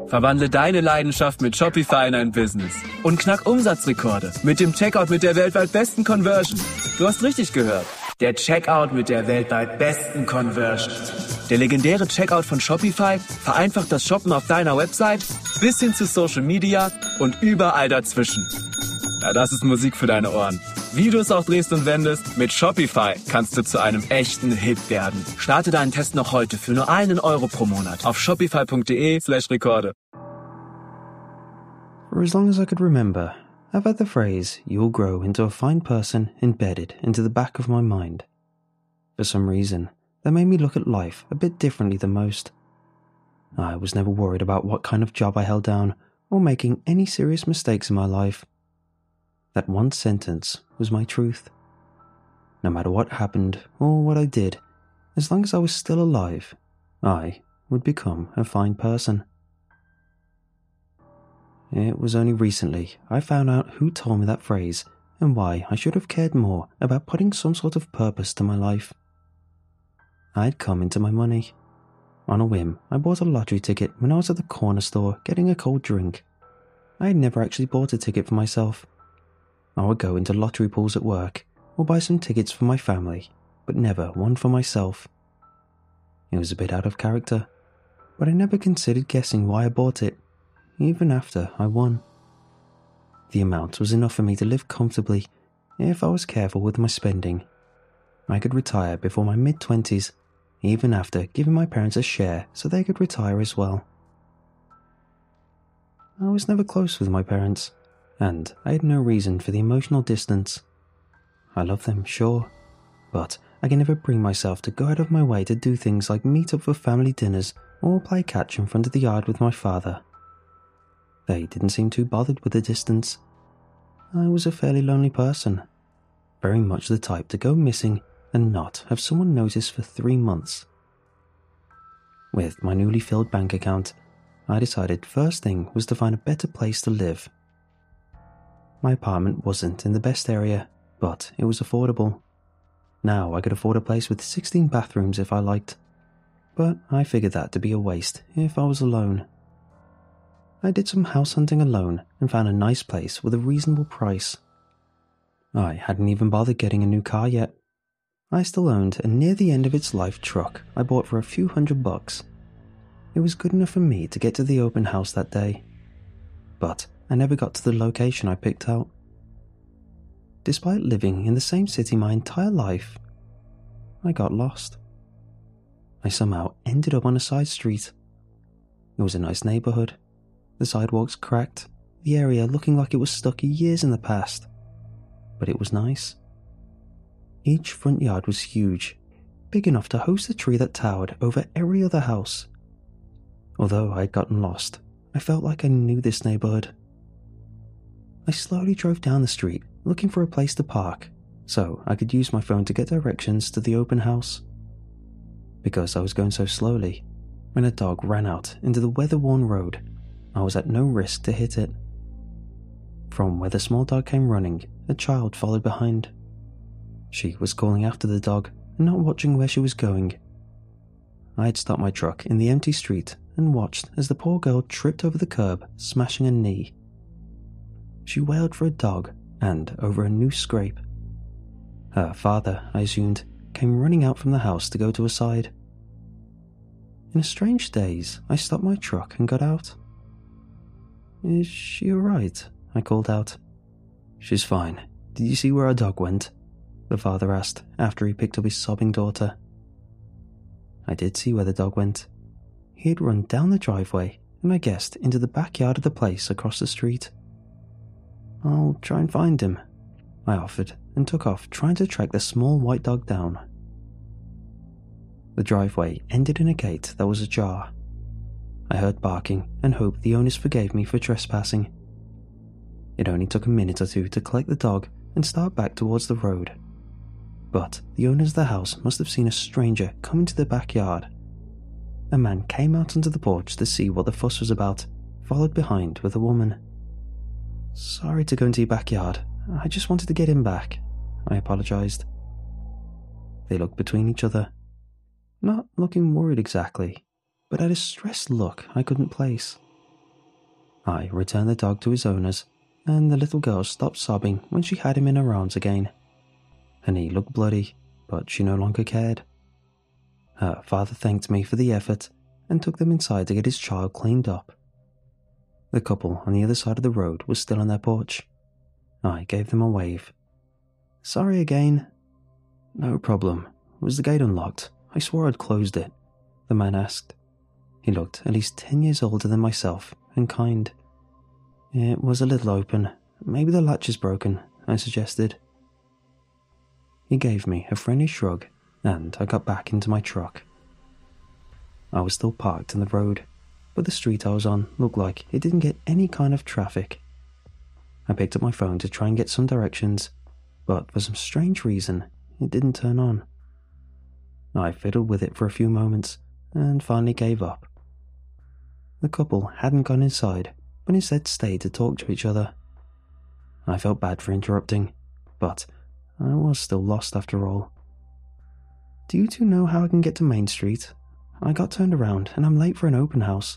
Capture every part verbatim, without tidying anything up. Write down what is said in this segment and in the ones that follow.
Verwandle deine Leidenschaft mit Shopify in ein Business und knack Umsatzrekorde mit dem Checkout mit der weltweit besten Conversion. Du hast richtig gehört. Der Checkout mit der weltweit besten Conversion. Der legendäre Checkout von Shopify vereinfacht das Shoppen auf deiner Website bis hin zu Social Media und überall dazwischen. Ja, das ist Musik für deine Ohren. Wie du es auch drehst und wendest, mit Shopify kannst du zu einem echten Hit werden. Starte deinen Test noch heute für nur einen Euro pro Monat auf shopify.de slash Rekorde. For as long as I could remember, I've had the phrase, "you'll grow into a fine person," embedded into the back of my mind. For some reason, that made me look at life a bit differently than most. I was never worried about what kind of job I held down, or making any serious mistakes in my life. That one sentence was my truth. No matter what happened or what I did, as long as I was still alive, I would become a fine person. It was only recently I found out who told me that phrase and why I should have cared more about putting some sort of purpose to my life. I'd come into my money. On a whim, I bought a lottery ticket when I was at the corner store getting a cold drink. I had never actually bought a ticket for myself. I would go into lottery pools at work or buy some tickets for my family, but never one for myself. It was a bit out of character, but I never considered guessing why I bought it, even after I won. The amount was enough for me to live comfortably if I was careful with my spending. I could retire before my mid-twenties, even after giving my parents a share so they could retire as well. I was never close with my parents, and I had no reason for the emotional distance. I love them, sure, but I can never bring myself to go out of my way to do things like meet up for family dinners or play catch in front of the yard with my father. They didn't seem too bothered with the distance. I was a fairly lonely person, very much the type to go missing and not have someone notice for three months. With my newly filled bank account, I decided first thing was to find a better place to live. My apartment wasn't in the best area, but it was affordable. Now I could afford a place with sixteen bathrooms if I liked, but I figured that to be a waste if I was alone. I did some house hunting alone and found a nice place with a reasonable price. I hadn't even bothered getting a new car yet. I still owned a near the end of its life truck I bought for a few hundred bucks. It was good enough for me to get to the open house that day, but I never got to the location I picked out. Despite living in the same city my entire life, I got lost. I somehow ended up on a side street. It was a nice neighborhood. The sidewalks cracked, the area looking like it was stuck years in the past. But it was nice. Each front yard was huge, big enough to host a tree that towered over every other house. Although I had gotten lost, I felt like I knew this neighborhood. I slowly drove down the street looking for a place to park so I could use my phone to get directions to the open house. Because I was going so slowly, when a dog ran out into the weather-worn road, I was at no risk to hit it. From where the small dog came running, a child followed behind. She was calling after the dog and not watching where she was going. I had stopped my truck in the empty street and watched as the poor girl tripped over the curb, smashing a knee. She wailed for a dog and over a new scrape. Her father, I assumed, came running out from the house to go to her side. In a strange daze, I stopped my truck and got out. "Is she alright?" I called out. "She's fine. Did you see where our dog went?" the father asked after he picked up his sobbing daughter. I did see where the dog went. He had run down the driveway and I guessed into the backyard of the place across the street. "I'll try and find him," I offered and took off trying to track the small white dog down. The driveway ended in a gate that was ajar. I heard barking and hoped the owners forgave me for trespassing. It only took a minute or two to collect the dog and start back towards the road. But the owners of the house must have seen a stranger come into the backyard. A man came out onto the porch to see what the fuss was about, followed behind with a woman. "Sorry to go into your backyard. I just wanted to get him back," I apologized. They looked between each other, not looking worried exactly, but had a stressed look I couldn't place. I returned the dog to his owners, and the little girl stopped sobbing when she had him in her arms again. And he looked bloody, but she no longer cared. Her father thanked me for the effort and took them inside to get his child cleaned up. The couple on the other side of the road was still on their porch. I gave them a wave. "Sorry again." "No problem. Was the gate unlocked? I swore I'd closed it," the man asked. He looked at least ten years older than myself and kind. "It was a little open. Maybe the latch is broken," I suggested. He gave me a friendly shrug, and I got back into my truck. I was still parked in the road, but the street I was on looked like it didn't get any kind of traffic. I picked up my phone to try and get some directions, but for some strange reason, it didn't turn on. I fiddled with it for a few moments, and finally gave up. The couple hadn't gone inside, but instead stayed to talk to each other. I felt bad for interrupting, but I was still lost after all. "Do you two know how I can get to Main Street? I got turned around and I'm late for an open house."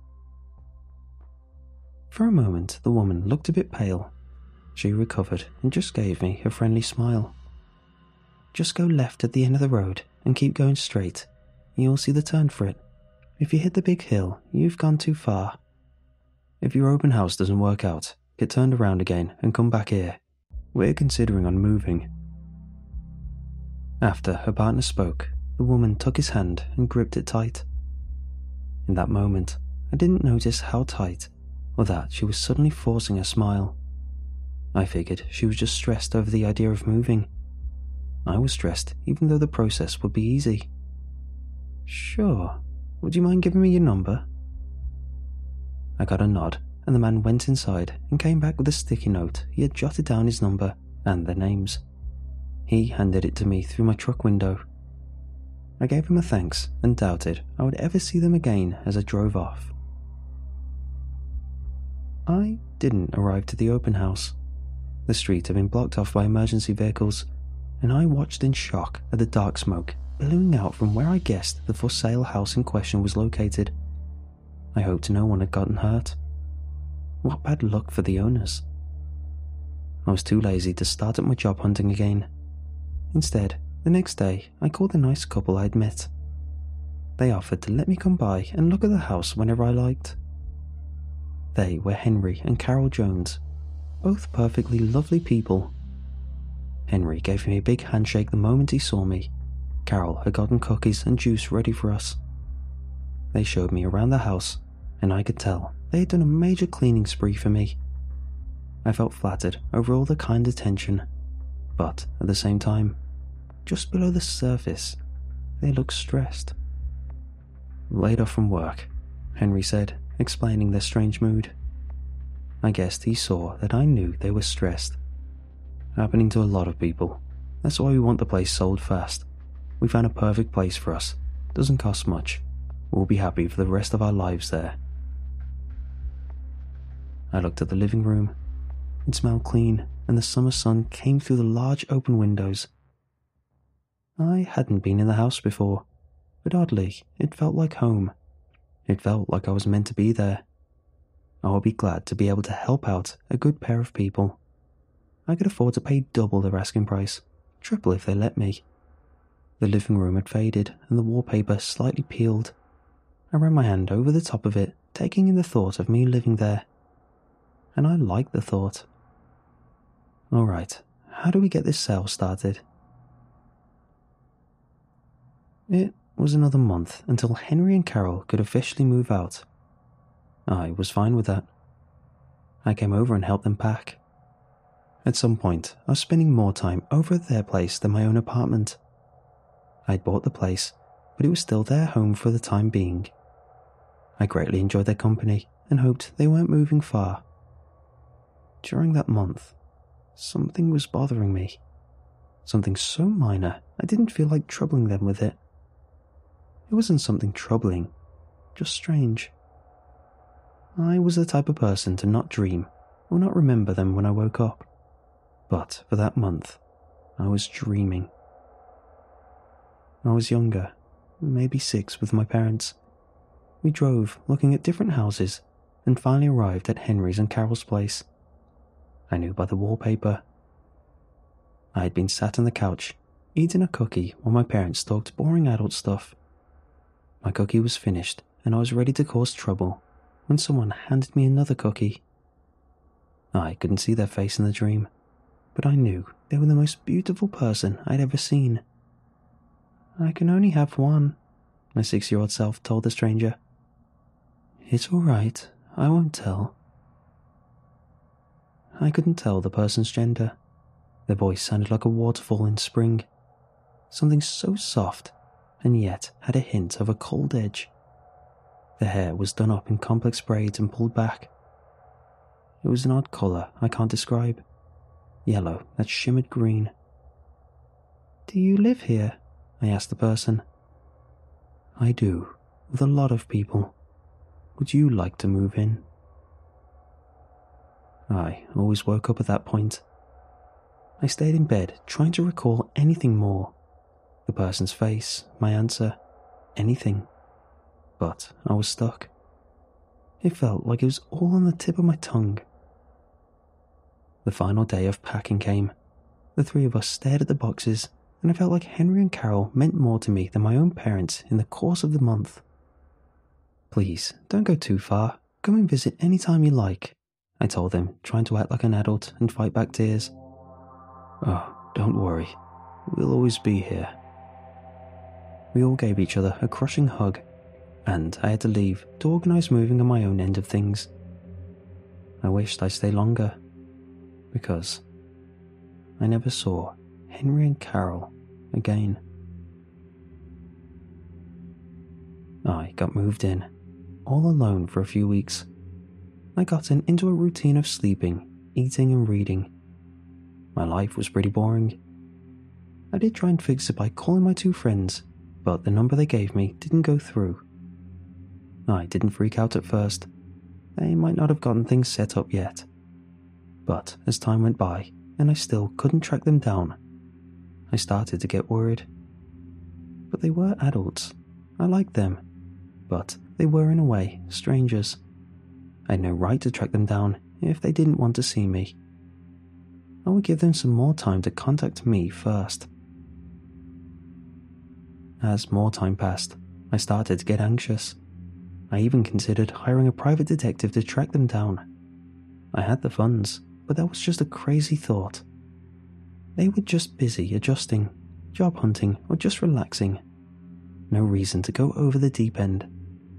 For a moment, the woman looked a bit pale. She recovered and just gave me a friendly smile. "Just go left at the end of the road and keep going straight. You'll see the turn for it. If you hit the big hill, you've gone too far. If your open house doesn't work out, get turned around again and come back here. We're considering on moving." After her partner spoke, the woman took his hand and gripped it tight. In that moment, I didn't notice how tight, or that she was suddenly forcing a smile. I figured she was just stressed over the idea of moving. I was stressed even though the process would be easy. "Sure. Would you mind giving me your number?" I got a nod, and the man went inside and came back with a sticky note he had jotted down his number and their names. He handed it to me through my truck window. I gave him a thanks and doubted I would ever see them again as I drove off. I didn't arrive to the open house. The street had been blocked off by emergency vehicles, and I watched in shock at the dark smoke billowing out from where I guessed the for sale house in question was located. I hoped no one had gotten hurt. What bad luck for the owners. I was too lazy to start up my job hunting again. Instead, the next day, I called the nice couple I'd met. They offered to let me come by and look at the house whenever I liked. They were Henry and Carol Jones, both perfectly lovely people. Henry gave me a big handshake the moment he saw me. Carol had gotten cookies and juice ready for us. They showed me around the house, and I could tell they had done a major cleaning spree for me. I felt flattered over all the kind attention, but at the same time, just below the surface, they looked stressed. "Laid off from work," Henry said, explaining their strange mood. I guessed he saw that I knew they were stressed. Happening to a lot of people. That's why we want the place sold fast. We found a perfect place for us. Doesn't cost much. We'll be happy for the rest of our lives there. I looked at the living room. It smelled clean, and the summer sun came through the large open windows. I hadn't been in the house before, but oddly, it felt like home. It felt like I was meant to be there. I would be glad to be able to help out a good pair of people. I could afford to pay double their asking price, triple if they let me. The living room had faded and the wallpaper slightly peeled. I ran my hand over the top of it, taking in the thought of me living there. And I liked the thought. Alright, how do we get this sale started? It was another month until Henry and Carol could officially move out. I was fine with that. I came over and helped them pack. At some point, I was spending more time over at their place than my own apartment. I'd bought the place, but it was still their home for the time being. I greatly enjoyed their company and hoped they weren't moving far. During that month, something was bothering me. Something so minor I didn't feel like troubling them with it. It wasn't something troubling, just strange. I was the type of person to not dream or not remember them when I woke up. But for that month, I was dreaming. I was younger, maybe six with my parents. We drove looking at different houses and finally arrived at Henry's and Carol's place. I knew by the wallpaper. I had been sat on the couch, eating a cookie while my parents talked boring adult stuff. My cookie was finished, and I was ready to cause trouble when someone handed me another cookie. I couldn't see their face in the dream, but I knew they were the most beautiful person I'd ever seen. "I can only have one," my six-year-old self told the stranger. "It's all right, I won't tell." I couldn't tell the person's gender. Their voice sounded like a waterfall in spring, something so soft and yet had a hint of a cold edge. Their hair was done up in complex braids and pulled back. It was an odd colour I can't describe, yellow that shimmered green. "Do you live here?" I asked the person. "I do, with a lot of people. Would you like to move in?" I always woke up at that point. I stayed in bed trying to recall anything more. The person's face, my answer, anything. But I was stuck. It felt like it was all on the tip of my tongue. The final day of packing came. The three of us stared at the boxes, and I felt like Henry and Carol meant more to me than my own parents in the course of the month. "Please, don't go too far. Come and visit any time you like," I told them, trying to act like an adult and fight back tears. "Oh, don't worry. We'll always be here." We all gave each other a crushing hug, and I had to leave to organise moving on my own end of things. I wished I'd stay longer, because I never saw Henry and Carol again. I got moved in, all alone for a few weeks. I got in into a routine of sleeping, eating and reading. My life was pretty boring. I did try and fix it by calling my two friends, but the number they gave me didn't go through. I didn't freak out at first. They might not have gotten things set up yet. But as time went by, and I still couldn't track them down, I started to get worried. But they were adults. I liked them. But they were, in a way, strangers. I had no right to track them down if they didn't want to see me. I would give them some more time to contact me first. As more time passed, I started to get anxious. I even considered hiring a private detective to track them down. I had the funds, but that was just a crazy thought. They were just busy adjusting, job hunting, or just relaxing. No reason to go over the deep end.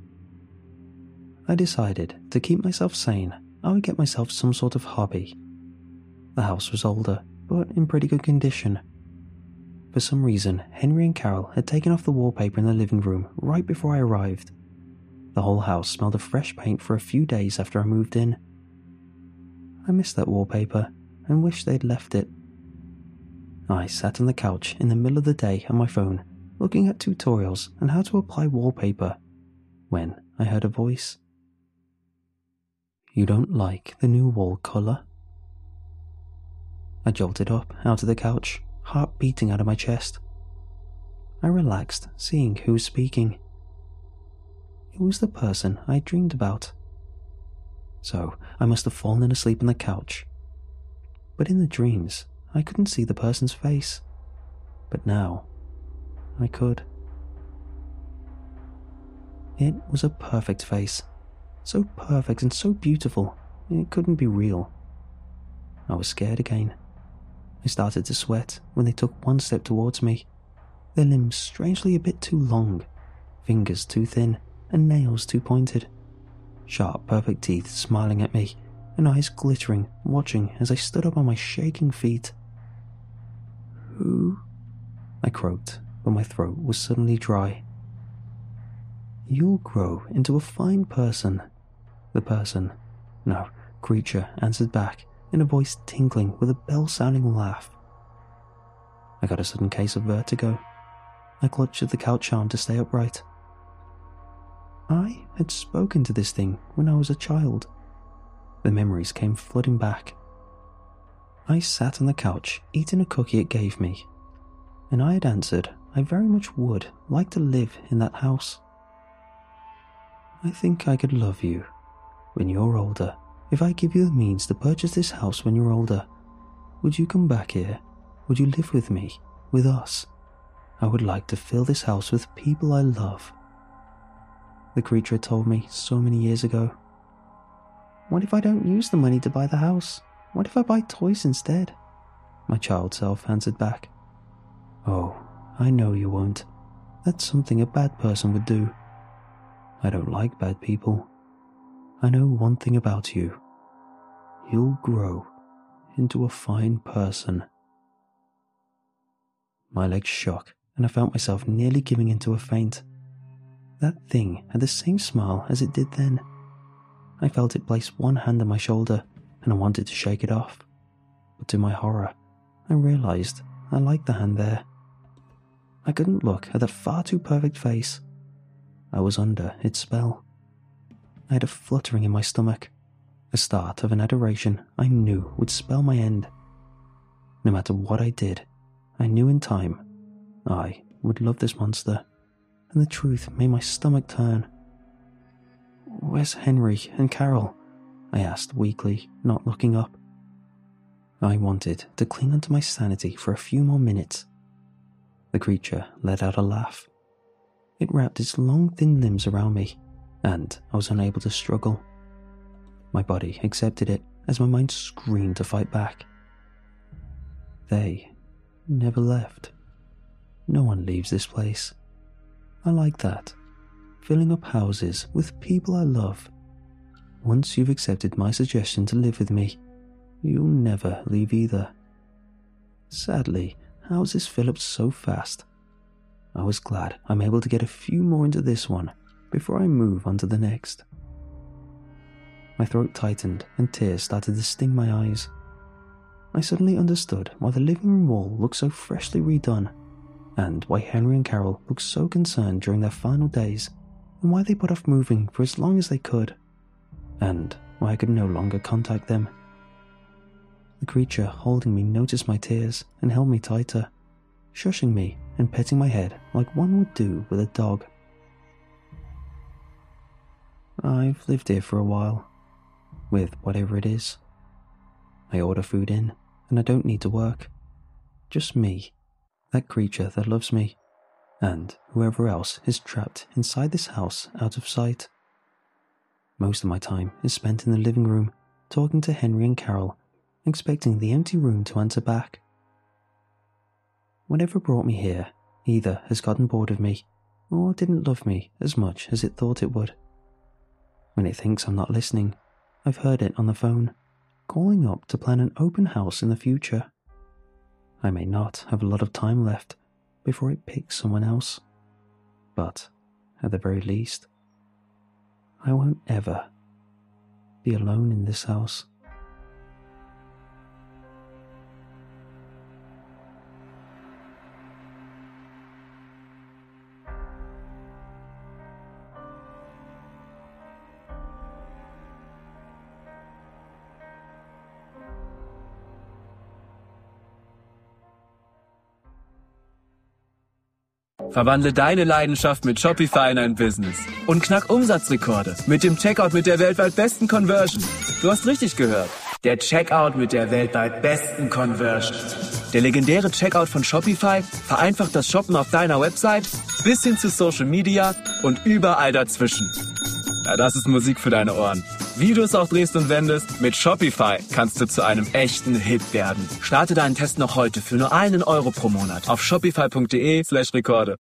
I decided to keep myself sane, I would get myself some sort of hobby. The house was older, but in pretty good condition. For some reason, Henry and Carol had taken off the wallpaper in the living room right before I arrived. The whole house smelled of fresh paint for a few days after I moved in. I missed that wallpaper and wished they'd left it. I sat on the couch in the middle of the day on my phone, looking at tutorials on how to apply wallpaper, when I heard a voice. "You don't like the new wall colour?" I jolted up out of the couch, heart beating out of my chest. I relaxed, seeing who was speaking. It was the person I dreamed about. So I must have fallen asleep on the couch. But in the dreams, I couldn't see the person's face. But now, I could. It was a perfect face. So perfect and so beautiful, it couldn't be real. I was scared again. I started to sweat when they took one step towards me, their limbs strangely a bit too long, fingers too thin, and nails too pointed. Sharp, perfect teeth smiling at me, and eyes glittering, watching as I stood up on my shaking feet. "Who?" I croaked, but my throat was suddenly dry. "You'll grow into a fine person," the person, no, creature, answered back in a voice tinkling with a bell-sounding laugh. I got a sudden case of vertigo. I clutched at the couch arm to stay upright. I had spoken to this thing when I was a child. The memories came flooding back. I sat on the couch eating a cookie it gave me, and I had answered I very much would like to live in that house. "I think I could love you," When you're older, if I give you the means to purchase this house when you're older, would you come back here? Would you live with me? With us? I would like to fill this house with people I love. The creature had told me so many years ago. What if I don't use the money to buy the house? What if I buy toys instead? My child self answered back. Oh, I know you won't. That's something a bad person would do. I don't like bad people. I know one thing about you. You'll grow into a fine person. My legs shook, and I felt myself nearly giving into a faint. That thing had the same smile as it did then. I felt it place one hand on my shoulder, and I wanted to shake it off. But to my horror, I realized I liked the hand there. I couldn't look at that far too perfect face. I was under its spell. I had a fluttering in my stomach, a start of an adoration I knew would spell my end. No matter what I did, I knew in time I would love this monster, and the truth made my stomach turn. Where's Henry and Carol? I asked weakly, not looking up. I wanted to cling onto my sanity for a few more minutes. The creature let out a laugh. It wrapped its long thin limbs around me, and I was unable to struggle. My body accepted it as my mind screamed to fight back. They never left. No one leaves this place. I like that. Filling up houses with people I love. Once you've accepted my suggestion to live with me, you'll never leave either. Sadly, houses fill up so fast. I was glad I'm able to get a few more into this one before I move on to the next. My throat tightened and tears started to sting my eyes. I suddenly understood why the living room wall looked so freshly redone, and why Henry and Carol looked so concerned during their final days, and why they put off moving for as long as they could, and why I could no longer contact them. The creature holding me noticed my tears and held me tighter, shushing me and petting my head like one would do with a dog. I've lived here for a while, with whatever it is. I order food in, and I don't need to work. Just me, that creature that loves me, and whoever else is trapped inside this house out of sight. Most of my time is spent in the living room, talking to Henry and Carol, expecting the empty room to answer back. Whatever brought me here either has gotten bored of me, or didn't love me as much as it thought it would. When it thinks I'm not listening, I've heard it on the phone, calling up to plan an open house in the future. I may not have a lot of time left before it picks someone else, but at the very least, I won't ever be alone in this house. Verwandle deine Leidenschaft mit Shopify in ein Business und knack Umsatzrekorde mit dem Checkout mit der weltweit besten Conversion. Du hast richtig gehört. Der Checkout mit der weltweit besten Conversion. Der legendäre Checkout von Shopify vereinfacht das Shoppen auf deiner Website bis hin zu Social Media und überall dazwischen. Ja, das ist Musik für deine Ohren. Wie du es auch drehst und wendest, mit Shopify kannst du zu einem echten Hit werden. Starte deinen Test noch heute für nur einen Euro pro Monat auf shopify punkt de slash Rekorde.